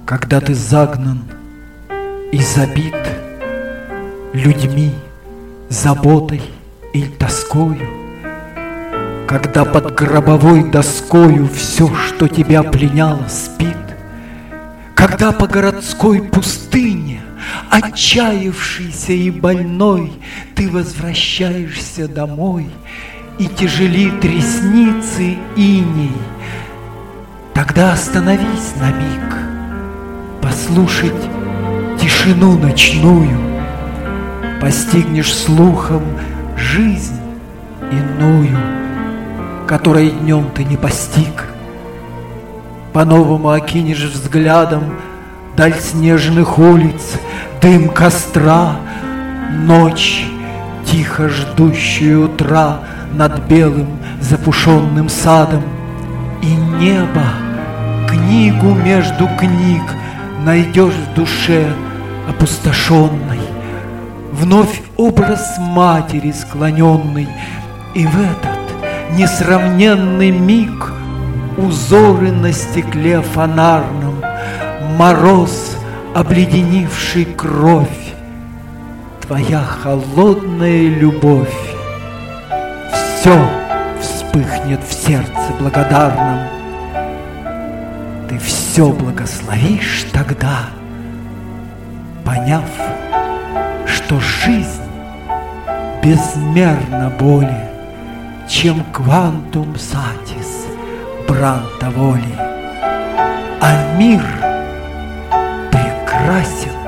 Когда ты загнан и забит людьми, заботой или тоскою, когда под гробовой доскою все, что тебя пленяло, спит, когда по городской пустыне, отчаявшийся и больной, ты возвращаешься домой, и тяжелит ресницы иней, тогда остановись на миг, послушать тишину ночную, постигнешь слухом жизнь иную, которой днем ты не постиг. По-новому окинешь взглядом даль снежных улиц, дым костра, ночь, тихо ждущую утра над белым запушенным садом, и небо, книгу между книг найдешь в душе опустошенной, вновь образ матери склоненной, и в этот несравненный миг узоры на стекле фонарном, мороз, обледенивший кровь, твоя холодная любовь, все вспыхнет в сердце благодарном. Ты все благословишь тогда, поняв, что жизнь безмерно более, чем квантум сатис бранта воли, а мир прекрасен